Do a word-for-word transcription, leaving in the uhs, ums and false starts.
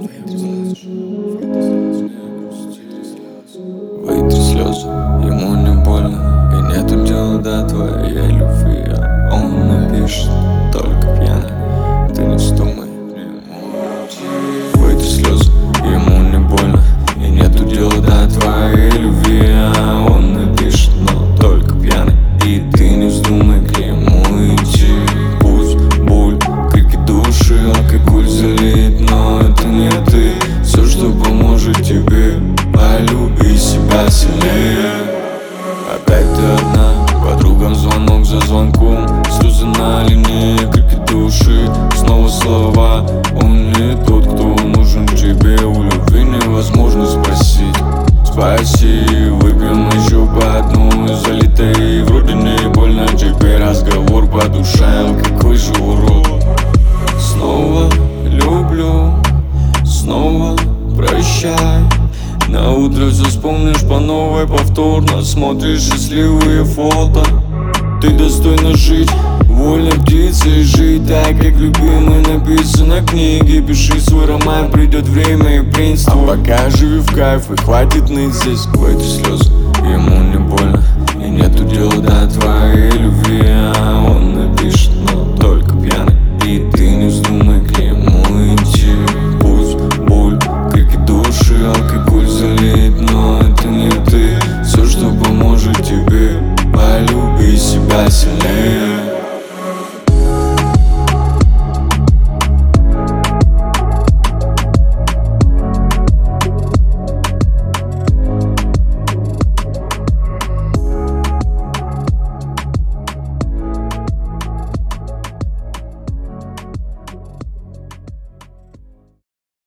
Выйти слезы, ему не больно, и нету дела до твоей любви. А он напишет только пьяный, ты не вздумай. Выйти слезы, ему не больно, и нету дела до твоей любви. А он напишет, но только пьяный, и ты не вздумай к нему идти. Пусть боль, крики души, алкоголь залит, но это не ты. Все, что поможет тебе, полюби себя сильнее. Опять ты одна, подругам звонок за звонком, слезы на линии, крики души, снова слова. Он не тот, кто нужен тебе, у любви невозможно спросить. Спаси, выпьем еще по одной залитой, вроде не больно, теперь разговор по душам, какой же урод. Снова люблю, снова прощай. На утро все вспомнишь по новой, повторно смотришь счастливые фото. Ты достойна жить, вольно птицей жить, так как любимый написано в книге. Пиши свой роман, придет время и принц твой. А пока живи в кайф и хватит ныть здесь. В эти слезы ему не больно, и нету дела до твоей любви. А он напишет, но только пьяный, и ты не вздумай к нему идти. Пусть боль, крики души, алкоголь залит, но это не ты. Все, что поможет тебе, полюби себя сильнее.